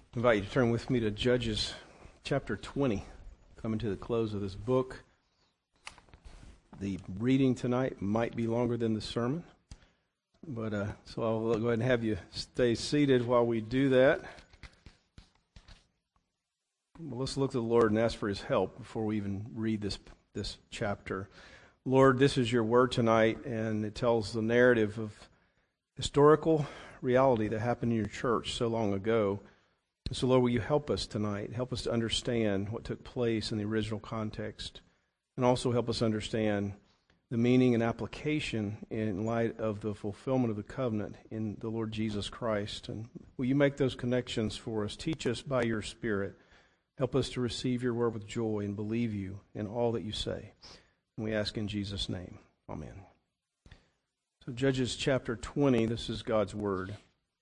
I invite you to turn with me to Judges chapter 20, coming to the close of this book. The reading tonight might be longer than the sermon, but so I'll go ahead and have you stay seated while we do that. Well, let's look to the Lord and ask for His help before we even read this chapter. Lord, this is your word tonight, and it tells the narrative of historical reality that happened in your church so long ago. So, Lord, will you help us tonight? Help us to understand what took place in the original context, and also help us understand the meaning and application in light of the fulfillment of the covenant in the Lord Jesus Christ. And will you make those connections for us? Teach us by your Spirit. Help us to receive your word with joy and believe you in all that you say. And we ask in Jesus' name. Amen. So Judges chapter 20, this is God's word.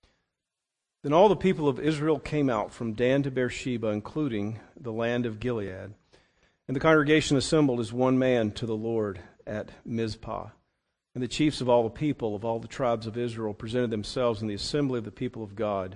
Then all the people of Israel came out from Dan to Beersheba, including the land of Gilead. And the congregation assembled as one man to the Lord at Mizpah. And the chiefs of all the people, of all the tribes of Israel, presented themselves in the assembly of the people of God,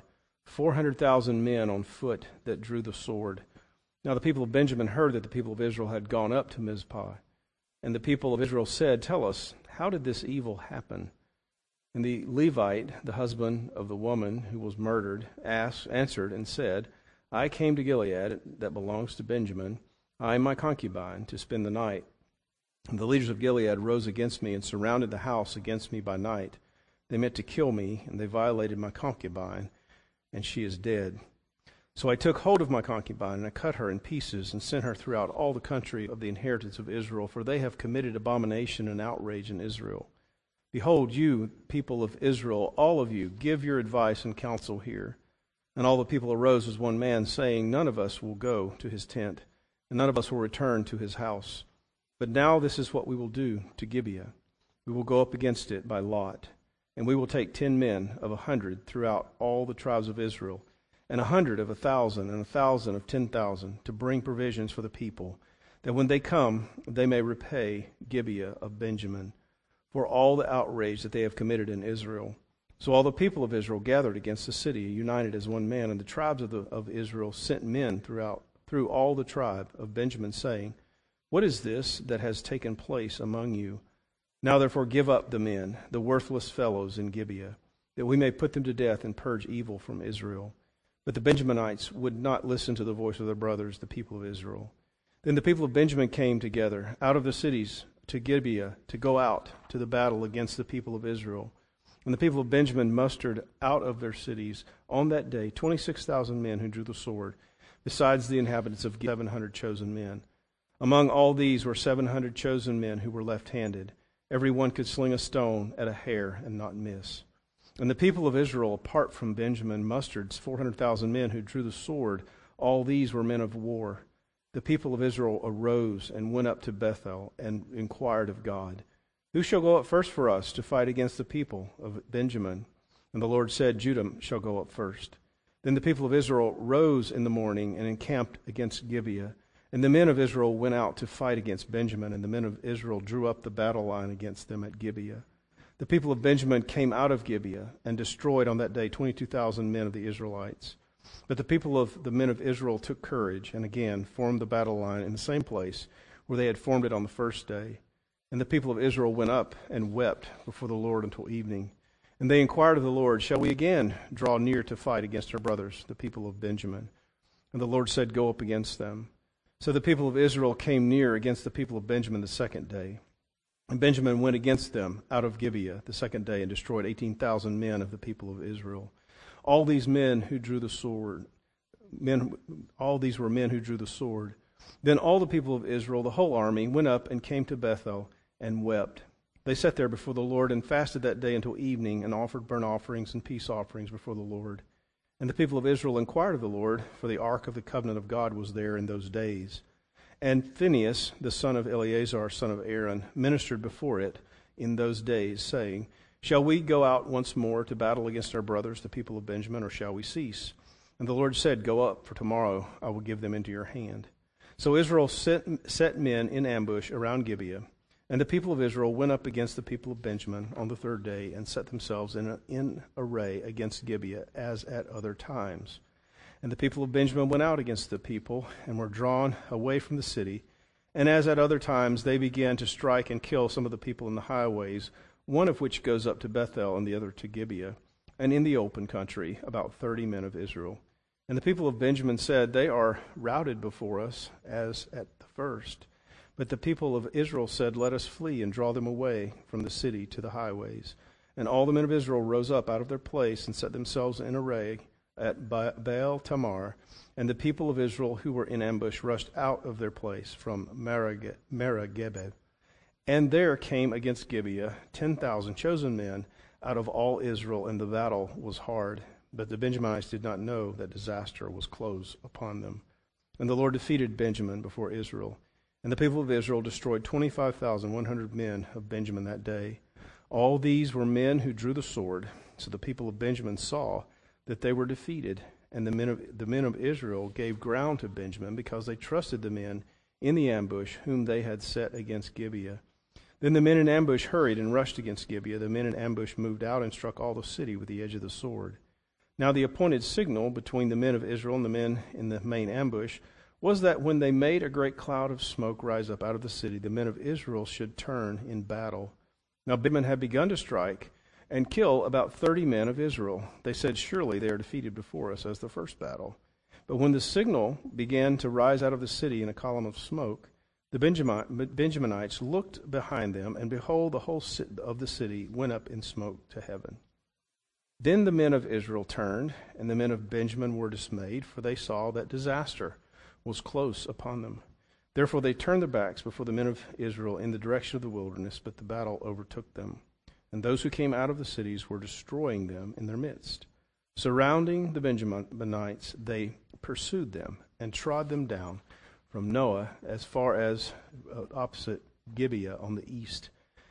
400,000 men on foot that drew the sword. Now the people of Benjamin heard that the people of Israel had gone up to Mizpah. And the people of Israel said, "Tell us, how did this evil happen?" And the Levite, the husband of the woman who was murdered, answered and said, "I came to Gilead, that belongs to Benjamin, I and my concubine, to spend the night. And the leaders of Gilead rose against me and surrounded the house against me by night. They meant to kill me, and they violated my concubine, and she is dead. So I took hold of my concubine, and I cut her in pieces, and sent her throughout all the country of the inheritance of Israel, for they have committed abomination and outrage in Israel. Behold, you, people of Israel, all of you, give your advice and counsel here." And all the people arose as one man, saying, "None of us will go to his tent, and none of us will return to his house. But now this is what we will do to Gibeah. We will go up against it by lot, and we will take 10 men of 100 throughout all the tribes of Israel, and 100 of 1,000, and 1,000 of 10,000, to bring provisions for the people, that when they come, they may repay Gibeah of Benjamin for all the outrage that they have committed in Israel." So all the people of Israel gathered against the city, united as one man, and the tribes of Israel sent men through all the tribe of Benjamin, saying, "What is this that has taken place among you? Now therefore give up the men, the worthless fellows in Gibeah, that we may put them to death and purge evil from Israel." But the Benjaminites would not listen to the voice of their brothers, the people of Israel. Then the people of Benjamin came together out of the cities to Gibeah to go out to the battle against the people of Israel. And the people of Benjamin mustered out of their cities on that day 26,000 men who drew the sword, besides the inhabitants of 700 chosen men. Among all these were 700 chosen men who were left-handed. Every one could sling a stone at a hair and not miss. And the people of Israel, apart from Benjamin, mustered 400,000 men who drew the sword. All these were men of war. The people of Israel arose and went up to Bethel and inquired of God, "Who shall go up first for us to fight against the people of Benjamin?" And the Lord said, "Judah shall go up first." Then the people of Israel rose in the morning and encamped against Gibeah. And the men of Israel went out to fight against Benjamin, and the men of Israel drew up the battle line against them at Gibeah. The people of Benjamin came out of Gibeah and destroyed on that day 22,000 men of the Israelites. But the people of the men of Israel took courage and again formed the battle line in the same place where they had formed it on the first day. And the people of Israel went up and wept before the Lord until evening. And they inquired of the Lord, "Shall we again draw near to fight against our brothers, the people of Benjamin?" And the Lord said, "Go up against them." So the people of Israel came near against the people of Benjamin the second day. And Benjamin went against them out of Gibeah the second day and destroyed 18,000 men of the people of Israel. All these men who drew the sword, all these were men who drew the sword. Then all the people of Israel, the whole army, went up and came to Bethel and wept. They sat there before the Lord and fasted that day until evening and offered burnt offerings and peace offerings before the Lord. And the people of Israel inquired of the Lord, for the ark of the covenant of God was there in those days. And Phinehas, the son of Eleazar, son of Aaron, ministered before it in those days, saying, "Shall we go out once more to battle against our brothers, the people of Benjamin, or shall we cease?" And the Lord said, "Go up, for tomorrow I will give them into your hand." So Israel set men in ambush around Gibeah, and the people of Israel went up against the people of Benjamin on the third day and set themselves in array against Gibeah as at other times. And the people of Benjamin went out against the people and were drawn away from the city. And as at other times, they began to strike and kill some of the people in the highways, one of which goes up to Bethel and the other to Gibeah, and in the open country, about 30 men of Israel. And the people of Benjamin said, They are routed before us, as at the first. But the people of Israel said, Let us flee and draw them away from the city to the highways. And all the men of Israel rose up out of their place and set themselves in array at Baal Tamar. And the people of Israel who were in ambush rushed out of their place from Merageba. And there came against Gibeah 10,000 chosen men out of all Israel, and the battle was hard. But the Benjaminites did not know that disaster was close upon them. And the Lord defeated Benjamin before Israel. And the people of Israel destroyed 25,100 men of Benjamin that day. All these were men who drew the sword. So the people of Benjamin saw that they were defeated. And the men of Israel gave ground to Benjamin because they trusted the men in the ambush whom they had set against Gibeah. Then the men in ambush hurried and rushed against Gibeah. The men in ambush moved out and struck all the city with the edge of the sword. Now the appointed signal between the men of Israel and the men in the main ambush was that when they made a great cloud of smoke rise up out of the city, the men of Israel should turn in battle. Now Benjamin had begun to strike and kill about 30 men of Israel. They said, Surely they are defeated before us as the first battle. But when the signal began to rise out of the city in a column of smoke, the Benjaminites looked behind them, and behold, the whole of the city went up in smoke to heaven. Then the men of Israel turned, and the men of Benjamin were dismayed, for they saw that disaster was close upon them. Therefore they turned their backs before the men of Israel in the direction of the wilderness, but the battle overtook them. And those who came out of the cities were destroying them in their midst. Surrounding the Benjaminites, they pursued them and trod them down from Noah as far as opposite Gibeah on the east.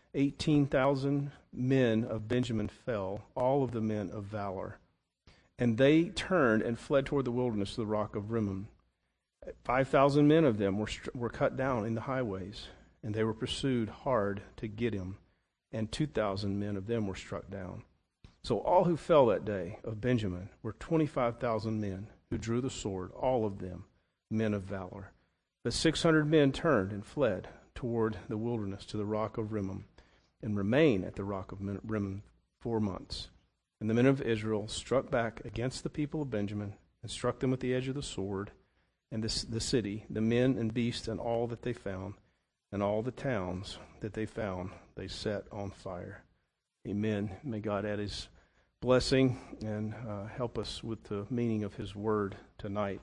18,000 men of Benjamin fell, all of the men of valor. And they turned and fled toward the wilderness to the rock of Rimmon. 5,000 men of them were cut down in the highways, and they were pursued hard to Gidom, and 2,000 men of them were struck down. So all who fell that day of Benjamin were 25,000 men who drew the sword, all of them men of valor. But 600 men turned and fled toward the wilderness to the rock of Rimmon, and remained at the rock of Rimmon 4 months. And the men of Israel struck back against the people of Benjamin, and struck them with the edge of the sword, and the city, the men and beasts, and all that they found, and all the towns that they found, they set on fire. Amen. May God add His blessing and help us with the meaning of His word tonight.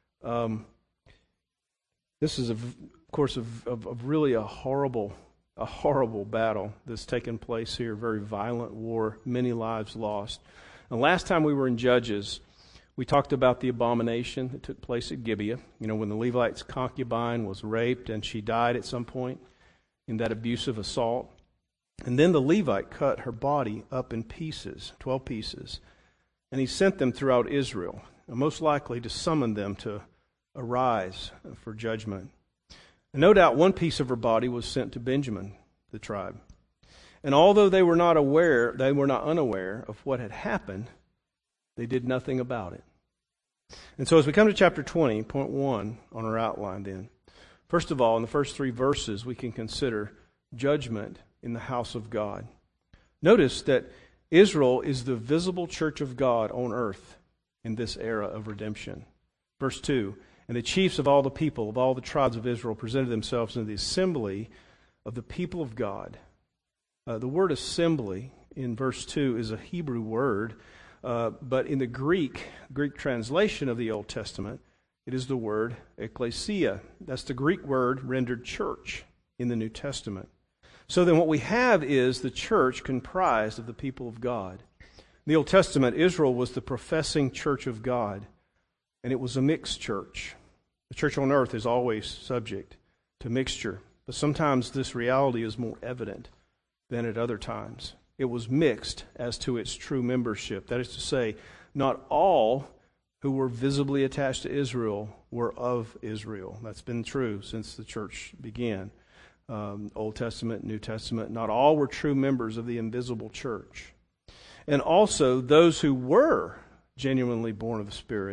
This is, of course, really a horrible battle that's taken place here. Very violent war, many lives lost. And last time we were in Judges, we talked about the abomination that took place at Gibeah. You know, when the Levite's concubine was raped and she died at some point in that abusive assault. And then the Levite cut her body up in pieces, 12 pieces, and he sent them throughout Israel, most likely to summon them to arise for judgment. And no doubt one piece of her body was sent to Benjamin, the tribe. And although they were not unaware of what had happened, they did nothing about it. And so as we come to chapter 20, point 1 on our outline then, first of all, in the first 3 verses, we can consider judgment in the house of God. Notice that Israel is the visible church of God on earth in this era of redemption. Verse 2, and the chiefs of all the people, of all the tribes of Israel, presented themselves in the assembly of the people of God. The word assembly in verse 2 is a Hebrew word, but in the Greek translation of the Old Testament, it is the word ekklesia. That's the Greek word rendered church in the New Testament. So then what we have is the church comprised of the people of God. In the Old Testament, Israel was the professing church of God, and it was a mixed church. The church on earth is always subject to mixture, but sometimes this reality is more evident than at other times. It was mixed as to its true membership. That is to say, not all who were visibly attached to Israel were of Israel. That's been true since the church began. Old Testament, New Testament, not all were true members of the invisible church. And also, those who were genuinely born of the Spirit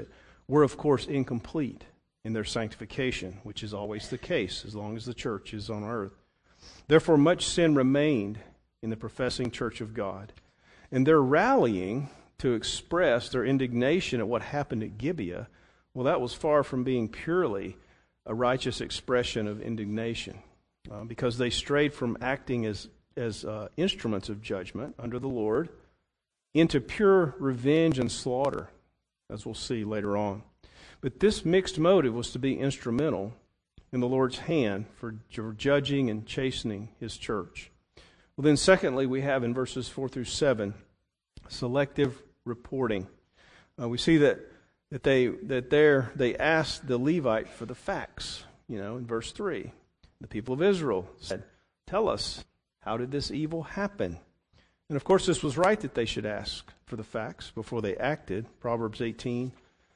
were, of course, incomplete in their sanctification, which is always the case as long as the church is on earth. Therefore, much sin remained in the professing church of God. And their rallying to express their indignation at what happened at Gibeah, well, that was far from being purely a righteous expression of indignation, because they strayed from acting as instruments of judgment under the Lord into pure revenge and slaughter, as we'll see later on. But this mixed motive was to be instrumental in the Lord's hand for judging and chastening His church. Well, then secondly, we have in verses 4 through 7, selective reporting. We see that they asked the Levite for the facts. In verse 3, the people of Israel said, "Tell us, how did this evil happen?" And of course, this was right that they should ask for the facts before they acted. Proverbs 18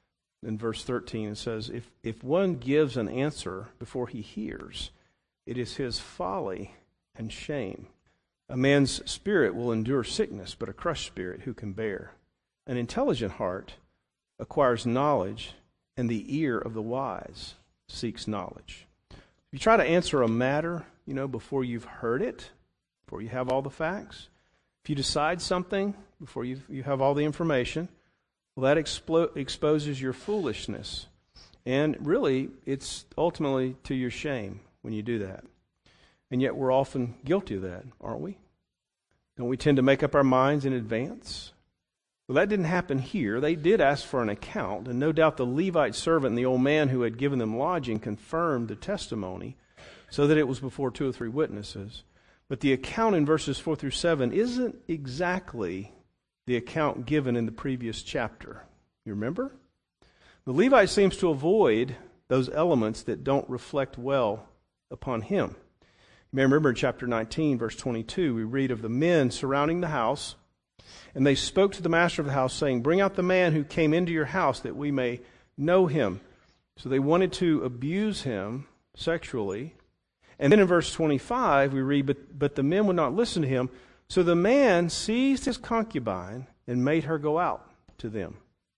and verse 13, it says, if one gives an answer before he hears, it is his folly and shame. A man's spirit will endure sickness, but a crushed spirit who can bear? An intelligent heart acquires knowledge, and the ear of the wise seeks knowledge. If you try to answer a matter, before you've heard it, before you have all the facts, if you decide something before you have all the information, well, that exposes your foolishness. And really, it's ultimately to your shame when you do that. And yet we're often guilty of that, aren't we? Don't we tend to make up our minds in advance? Well, that didn't happen here. They did ask for an account, and no doubt the Levite servant and the old man who had given them lodging confirmed the testimony so that it was before 2 or 3 witnesses. But the account in verses 4 through 7 isn't exactly the account given in the previous chapter. You remember? The Levite seems to avoid those elements that don't reflect well upon him. You may remember in chapter 19, verse 22, we read of the men surrounding the house, and they spoke to the master of the house, saying, "Bring out the man who came into your house, that we may know him." So they wanted to abuse him sexually. And then in verse 25, we read, but the men would not listen to him. So the man seized his concubine and made her go out to them.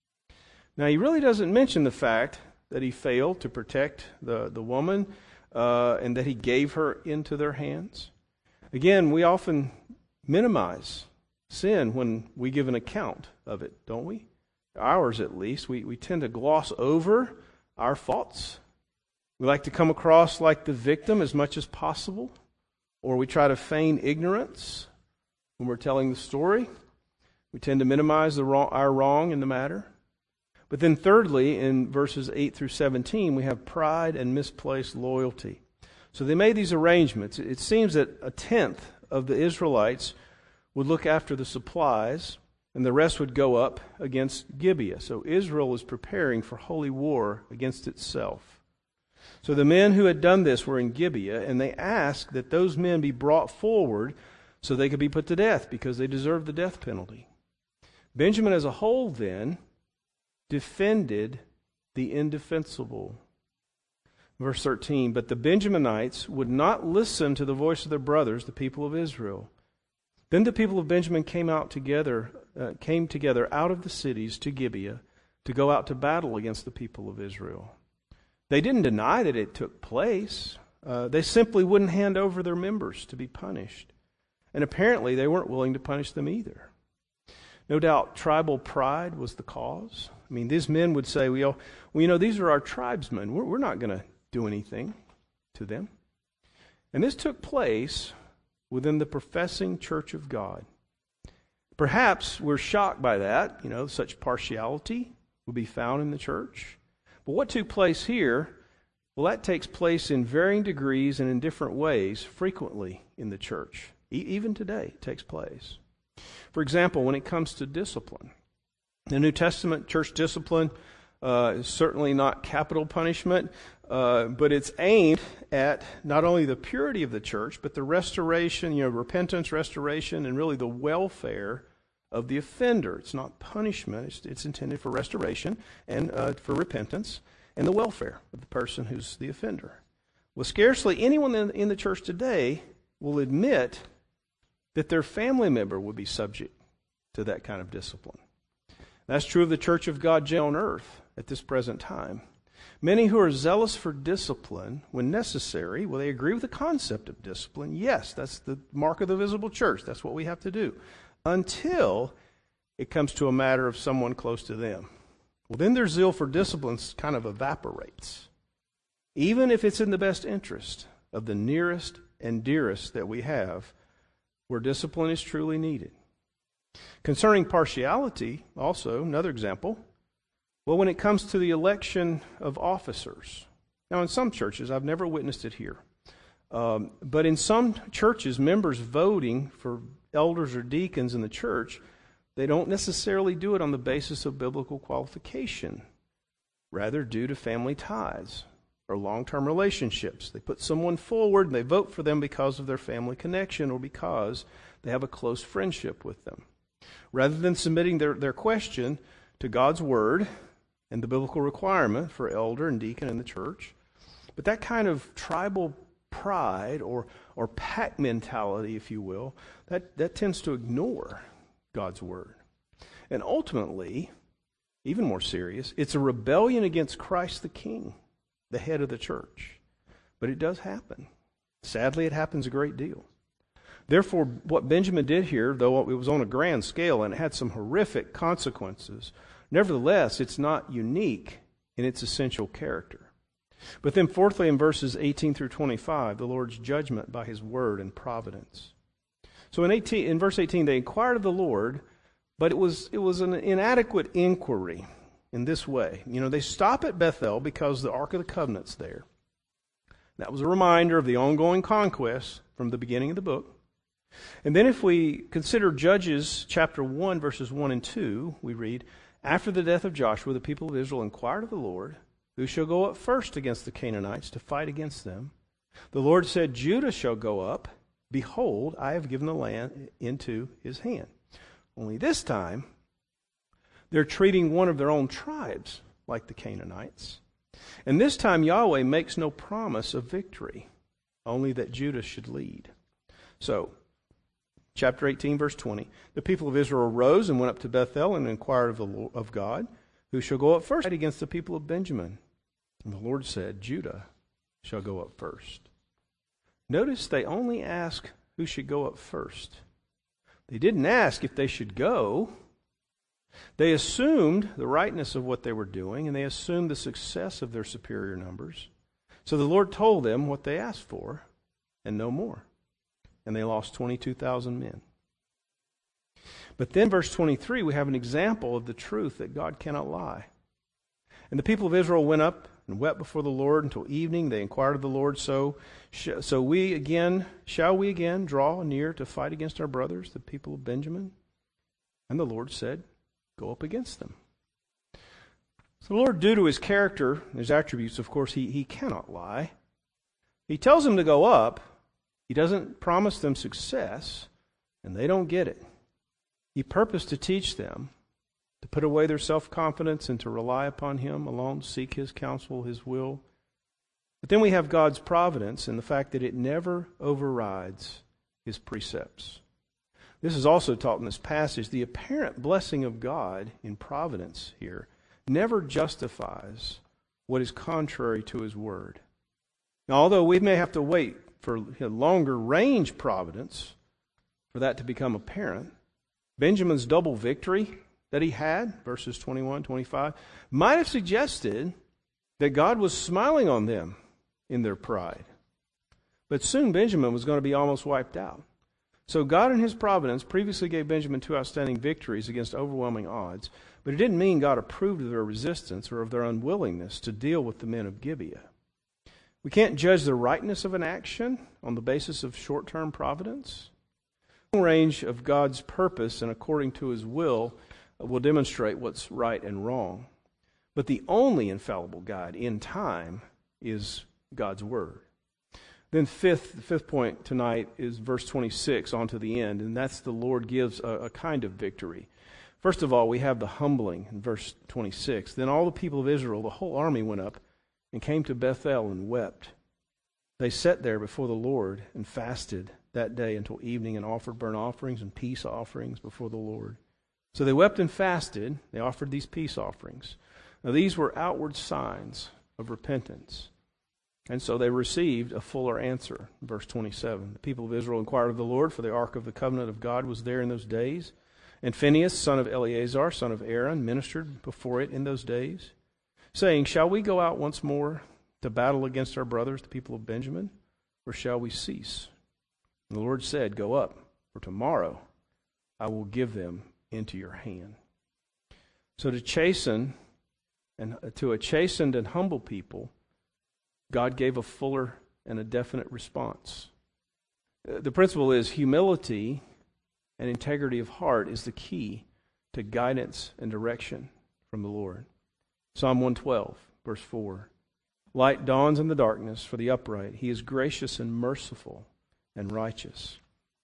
Now, he really doesn't mention the fact that he failed to protect the woman and that he gave her into their hands. Again, we often minimize sin when we give an account of it, don't we? Ours, at least. We tend to gloss over our faults. We like to come across like the victim as much as possible, or we try to feign ignorance when we're telling the story. We tend to minimize our wrong in the matter. But then thirdly, in verses 8 through 17, we have pride and misplaced loyalty. So they made these arrangements. It seems that a tenth of the Israelites would look after the supplies, and the rest would go up against Gibeah. So Israel was preparing for holy war against itself. So the men who had done this were in Gibeah, and they asked that those men be brought forward so they could be put to death, because they deserved the death penalty. Benjamin as a whole, then, defended the indefensible. Verse 13, but the Benjaminites would not listen to the voice of their brothers, the people of Israel. Then the people of Benjamin came together out of the cities to Gibeah to go out to battle against the people of Israel. They didn't deny that it took place. They simply wouldn't hand over their members to be punished. And apparently they weren't willing to punish them either. No doubt tribal pride was the cause. I mean, these men would say, these are our tribesmen. We're not going to do anything to them. And this took place within the professing church of God. Perhaps we're shocked by that. Such partiality would be found in the church. But what took place here, well, that takes place in varying degrees and in different ways frequently in the church. Even today it takes place. For example, when it comes to discipline, the New Testament church discipline is certainly not capital punishment, but it's aimed at not only the purity of the church, but the restoration, repentance, restoration, and really the welfare of the offender. It's not punishment. It's intended for restoration and for repentance and the welfare of the person who's the offender. Well, scarcely anyone in the church today will admit that their family member would be subject to that kind of discipline. That's true of the church of God on earth at this present time. Many who are zealous for discipline when necessary, well, they agree with the concept of discipline. Yes, that's the mark of the visible church. That's what we have to do. Until it comes to a matter of someone close to them. Well, then their zeal for discipline kind of evaporates. Even if it's in the best interest of the nearest and dearest that we have, where discipline is truly needed. Concerning partiality, also, another example. Well, when it comes to the election of officers. Now, in some churches, I've never witnessed it here, but in some churches, members voting for elders or deacons in the church, they don't necessarily do it on the basis of biblical qualification, rather due to family ties or long-term relationships. They put someone forward and they vote for them because of their family connection or because they have a close friendship with them. Rather than submitting their question to God's Word and the biblical requirement for elder and deacon in the church. But that kind of tribal pride or pack mentality, if you will, that tends to ignore God's Word. And ultimately, even more serious, it's a rebellion against Christ the King, the head of the church. But it does happen. Sadly, it happens a great deal. Therefore, what Benjamin did here, though it was on a grand scale and it had some horrific consequences, nevertheless, it's not unique in its essential character. But then fourthly, in verses 18 through 25, the Lord's judgment by His word and providence. So in verse 18, they inquired of the Lord, but it was an inadequate inquiry in this way. They stop at Bethel because the Ark of the Covenant's there. That was a reminder of the ongoing conquest from the beginning of the book. And then if we consider Judges chapter 1, verses 1 and 2, we read, "After the death of Joshua, the people of Israel inquired of the Lord, who shall go up first against the Canaanites to fight against them? The Lord said, Judah shall go up. Behold, I have given the land into his hand." Only this time, they're treating one of their own tribes like the Canaanites. And this time, Yahweh makes no promise of victory, only that Judah should lead. So, chapter 18, verse 20, the people of Israel arose and went up to Bethel and inquired of God, who shall go up first against the people of Benjamin? And the Lord said, Judah shall go up first. Notice they only ask who should go up first. They didn't ask if they should go. They assumed the rightness of what they were doing, and they assumed the success of their superior numbers. So the Lord told them what they asked for, and no more. And they lost 22,000 men. But then verse 23, we have an example of the truth that God cannot lie. And the people of Israel went up and wept before the Lord until evening. They inquired of the Lord, shall we again draw near to fight against our brothers, the people of Benjamin? And the Lord said, go up against them. So the Lord, due to His character, His attributes, of course, He cannot lie. He tells them to go up. He doesn't promise them success, and they don't get it. He purposed to teach them to put away their self-confidence and to rely upon Him alone, seek His counsel, His will. But then we have God's providence and the fact that it never overrides His precepts. This is also taught in this passage. The apparent blessing of God in providence here never justifies what is contrary to His word. Now, although we may have to wait for a longer range providence for that to become apparent, Benjamin's double victory that he had, verses 21, 25, might have suggested that God was smiling on them in their pride. But soon Benjamin was going to be almost wiped out. So God in His providence previously gave Benjamin 2 outstanding victories against overwhelming odds, but it didn't mean God approved of their resistance or of their unwillingness to deal with the men of Gibeah. We can't judge the rightness of an action on the basis of short-term providence. The range of God's purpose and according to His will demonstrate what's right and wrong. But the only infallible guide in time is God's Word. Then the fifth point tonight is verse 26 on to the end, and that's the Lord gives a kind of victory. First of all, we have the humbling in verse 26. Then all the people of Israel, the whole army, went up and came to Bethel and wept. They sat there before the Lord and fasted that day until evening and offered burnt offerings and peace offerings before the Lord. So they wept and fasted. They offered these peace offerings. Now these were outward signs of repentance. And so they received a fuller answer. Verse 27, the people of Israel inquired of the Lord, for the ark of the covenant of God was there in those days. And Phinehas, son of Eleazar, son of Aaron, ministered before it in those days, saying, shall we go out once more to battle against our brothers, the people of Benjamin, or shall we cease? And the Lord said, go up, for tomorrow I will give them into your hand. So to a chastened and humble people, God gave a fuller and a definite response. The principle is humility and integrity of heart is the key to guidance and direction from the Lord. Psalm 112, verse 4. Light dawns in the darkness for the upright. He is gracious and merciful and righteous.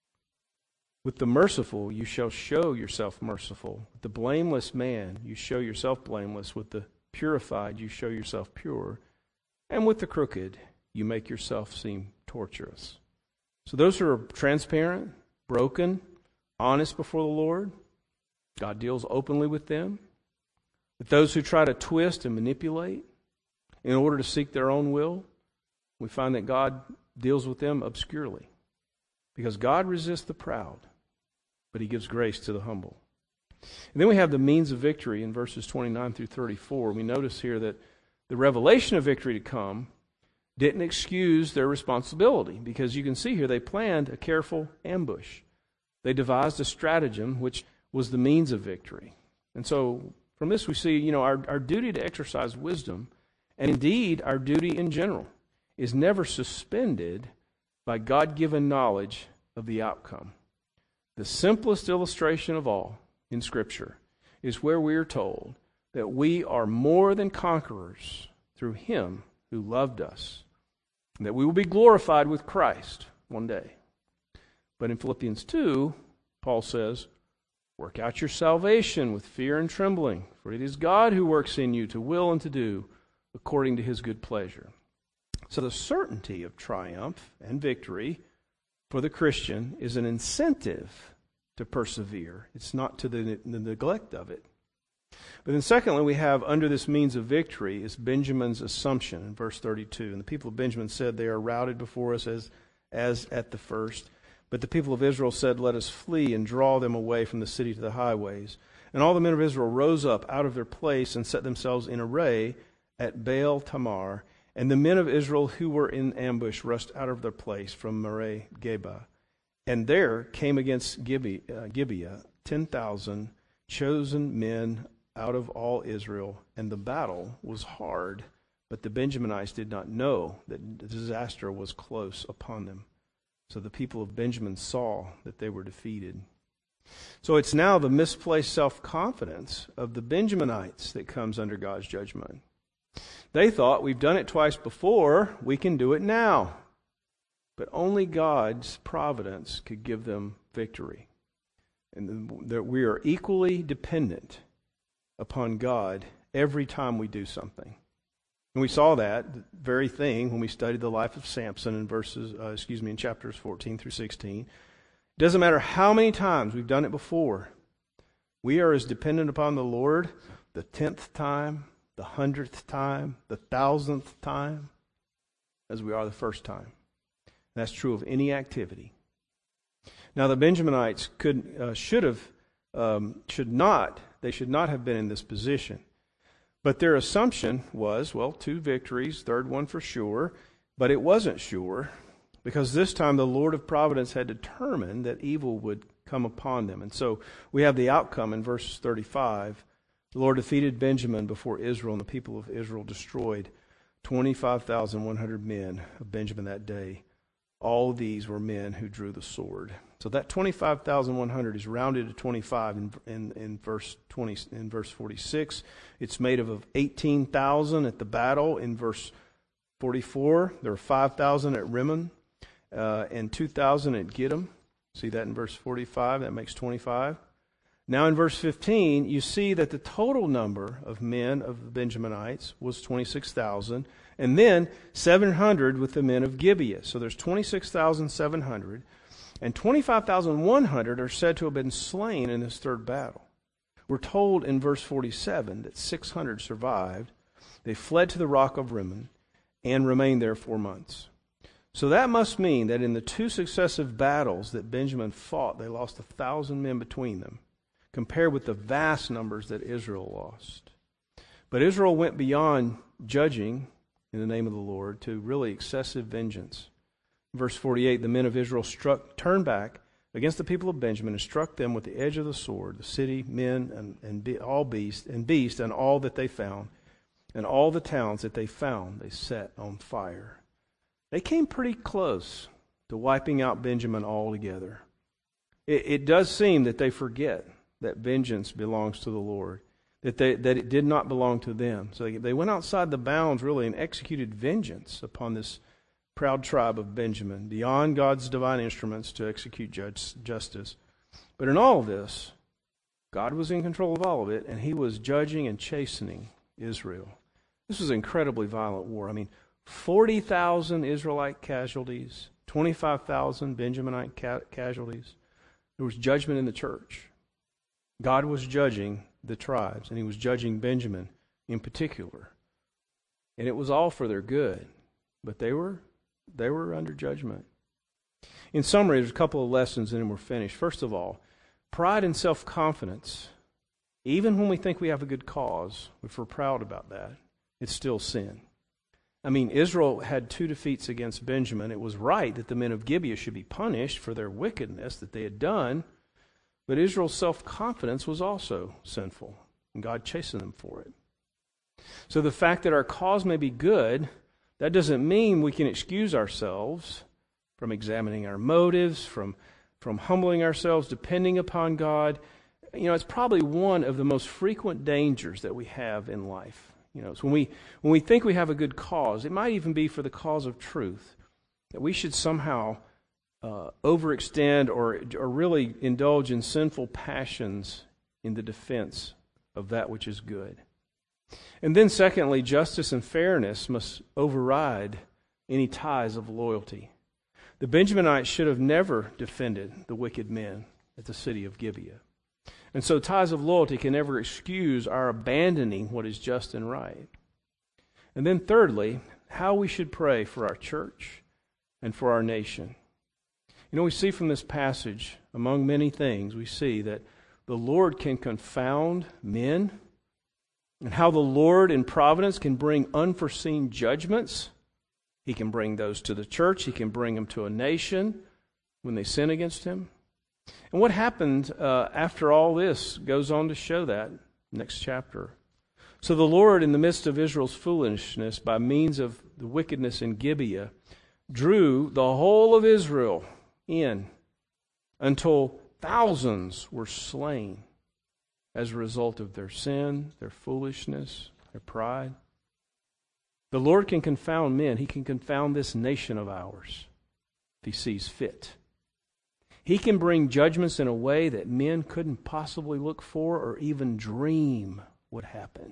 With the merciful you shall show yourself merciful. With the blameless man you show yourself blameless. With the purified you show yourself pure. And with the crooked you make yourself seem torturous. So those who are transparent, broken, honest before the Lord, God deals openly with them. But those who try to twist and manipulate in order to seek their own will, we find that God deals with them obscurely. Because God resists the proud, but He gives grace to the humble. And then we have the means of victory in verses 29 through 34. We notice here that the revelation of victory to come didn't excuse their responsibility, because you can see here they planned a careful ambush. They devised a stratagem which was the means of victory. And so from this we see, our duty to exercise wisdom, and indeed our duty in general, is never suspended by God-given knowledge of the outcome. The simplest illustration of all in Scripture is where we are told that we are more than conquerors through Him who loved us, and that we will be glorified with Christ one day. But in Philippians 2, Paul says, work out your salvation with fear and trembling, for it is God who works in you to will and to do according to His good pleasure. So the certainty of triumph and victory for the Christian is an incentive to persevere. It's not to the neglect of it. But then secondly, we have under this means of victory is Benjamin's assumption in verse 32. And the people of Benjamin said, they are routed before us as at the first. But the people of Israel said, let us flee and draw them away from the city to the highways. And all the men of Israel rose up out of their place and set themselves in array at Baal Tamar. And the men of Israel who were in ambush rushed out of their place from Mareh Geba. And there came against Gibeah 10,000 chosen men out of all Israel. And the battle was hard, but the Benjaminites did not know that disaster was close upon them. So the people of Benjamin saw that they were defeated. So it's now the misplaced self-confidence of the Benjaminites that comes under God's judgment. They thought, we've done it twice before, we can do it now. But only God's providence could give them victory. And that we are equally dependent upon God every time we do something. And we saw that very thing when we studied the life of Samson in chapters 14 through 16. It doesn't matter how many times we've done it before. We are as dependent upon the Lord the 10th time, the 100th time, the 1,000th time, as we are the first time. And that's true of any activity. Now the Benjaminites should not have been in this position. But their assumption was, 2 victories, third one for sure. But it wasn't sure, because this time the Lord of Providence had determined that evil would come upon them. And so we have the outcome in verse 35. The Lord defeated Benjamin before Israel, and the people of Israel destroyed 25,100 men of Benjamin that day. All these were men who drew the sword. So that 25,100 is rounded to 25 in verse 46. It's made of 18,000 at the battle in verse 44. There were 5,000 at Rimmon and 2,000 at Gittim. See that in verse 45. That makes 25. Now in verse 15, you see that the total number of men of the Benjaminites was 26,000, and then 700 with the men of Gibeah. So there's 26,700, and 25,100 are said to have been slain in this third battle. We're told in verse 47 that 600 survived. They fled to the rock of Rimmon and remained there 4 months. So that must mean that in the 2 successive battles that Benjamin fought, they lost 1,000 men between them, compared with the vast numbers that Israel lost. But Israel went beyond judging in the name of the Lord to really excessive vengeance. Verse 48, the men of Israel turned back against the people of Benjamin and struck them with the edge of the sword, the city, men, and all beast, and all that they found, and all the towns that they found they set on fire. They came pretty close to wiping out Benjamin altogether. It does seem that they forget that vengeance belongs to the Lord, that it did not belong to them. So they went outside the bounds, really, and executed vengeance upon this proud tribe of Benjamin, beyond God's divine instruments to execute justice. But in all of this, God was in control of all of it, and He was judging and chastening Israel. This was an incredibly violent war. 40,000 Israelite casualties, 25,000 Benjaminite casualties. There was judgment in the church. God was judging the tribes, and He was judging Benjamin in particular. And it was all for their good, but they were under judgment. In summary, there's a couple of lessons, and then we're finished. First of all, pride and self-confidence, even when we think we have a good cause, if we're proud about that, it's still sin. Israel had 2 defeats against Benjamin. It was right that the men of Gibeah should be punished for their wickedness that they had done, but Israel's self-confidence was also sinful, and God chastened them for it. So the fact that our cause may be good, that doesn't mean we can excuse ourselves from examining our motives, from humbling ourselves, depending upon God. It's probably one of the most frequent dangers that we have in life. So when we think we have a good cause, it might even be for the cause of truth, that we should somehow overextend or really indulge in sinful passions in the defense of that which is good. And then secondly, justice and fairness must override any ties of loyalty. The Benjaminites should have never defended the wicked men at the city of Gibeah. And so ties of loyalty can never excuse our abandoning what is just and right. And then thirdly, how we should pray for our church and for our nation. We see from this passage, among many things, we see that the Lord can confound men, and how the Lord in providence can bring unforeseen judgments. He can bring those to the church. He can bring them to a nation when they sin against Him. And what happened after all this goes on to show that next chapter. So the Lord, in the midst of Israel's foolishness, by means of the wickedness in Gibeah, drew the whole of Israel in until thousands were slain as a result of their sin, their foolishness, their pride. The Lord can confound men. He can confound this nation of ours if He sees fit. He can bring judgments in a way that men couldn't possibly look for or even dream would happen.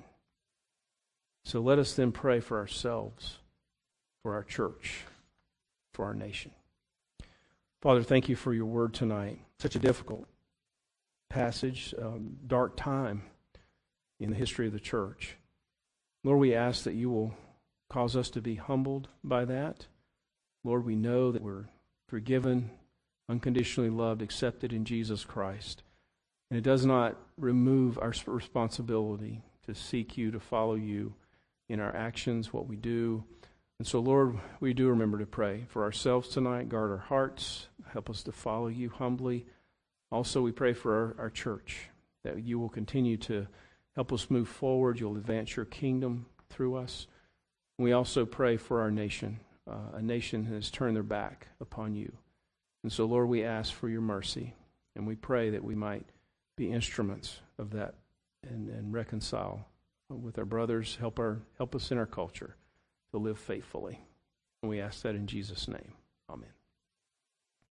So let us then pray for ourselves, for our church, for our nation. Father, thank You for Your word tonight. Such a difficult passage, dark time in the history of the church. Lord, we ask that You will cause us to be humbled by that. Lord, we know that we're forgiven, unconditionally loved, accepted in Jesus Christ. And it does not remove our responsibility to seek You, to follow You in our actions, what we do. And so, Lord, we do remember to pray for ourselves tonight. Guard our hearts. Help us to follow You humbly. Also, we pray for our church, that You will continue to help us move forward. You'll advance Your kingdom through us. We also pray for our nation, a nation that has turned their back upon You. And so, Lord, we ask for Your mercy, and we pray that we might be instruments of that and reconcile with our brothers. Help us in our culture to live faithfully. And we ask that in Jesus' name. Amen.